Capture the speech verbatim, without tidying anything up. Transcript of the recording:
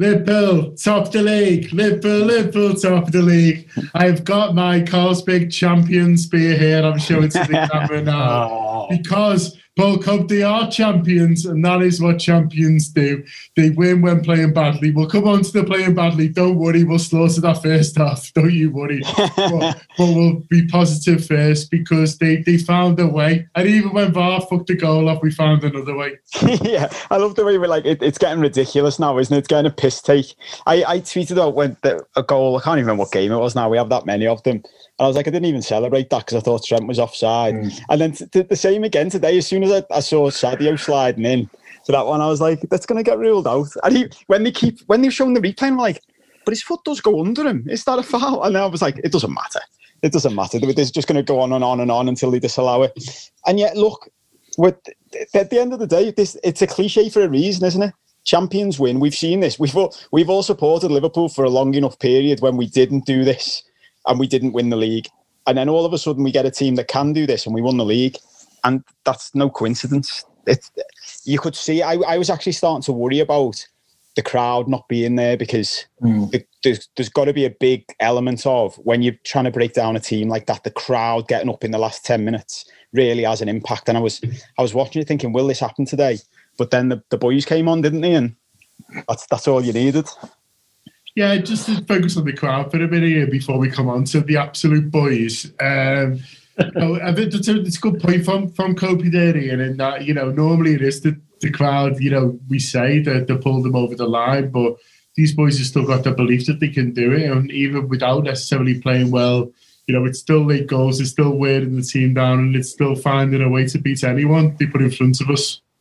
Liverpool, top of the league. Liverpool, Liverpool, top of the league. I've got my Carlsberg champion spear here. I'm showing to the camera now. Oh. Because Paul Cope, they are champions, and that is what champions do. They win when playing badly. We'll come on to the playing badly. Don't worry, we'll slaughter that first half. Don't you worry. but, but we'll be positive first because they, they found a way. And even when V A R fucked the goal off, we found another way. Yeah, I love the way we're like, it, it's getting ridiculous now, isn't it? It's getting a piss take. I, I tweeted out when the, a goal, I can't even remember what game it was now. We have that many of them. And I was like, I didn't even celebrate that because I thought Trent was offside. Mm. And then t- t- the same again today. As soon as I, I saw Sadio sliding in to that one, I was like, that's going to get ruled out. And he, when they keep, when they've shown the replay, I'm like, but his foot does go under him. Is that a foul? And I was like, it doesn't matter. It doesn't matter. They're just going to go on and on and on until they disallow it. And yet, look, with, at the end of the day, this it's a cliche for a reason, isn't it? Champions win. We've seen this. We've all, we've all supported Liverpool for a long enough period when we didn't do this and we didn't win the league. And then all of a sudden we get a team that can do this and we won the league. And that's no coincidence. It, you could see, I, I was actually starting to worry about the crowd not being there because mm. the, there's, there's got to be a big element of when you're trying to break down a team like that, the crowd getting up in the last ten minutes really has an impact. And I was I was watching it thinking, will this happen today? But then the, the boys came on, didn't they? And that's that's all you needed. Yeah, just to focus on the crowd for a minute here before we come on to the absolute boys. Um, you know, I think it's a, it's a good point from, from Kopi there, Ian, in that, you know, normally it is the, the crowd, you know, we say that they pull them over the line, but these boys have still got the belief that they can do it. And even without necessarily playing well, you know, it's still late goals, it's still wearing the team down, and it's still finding a way to beat anyone they put in front of us.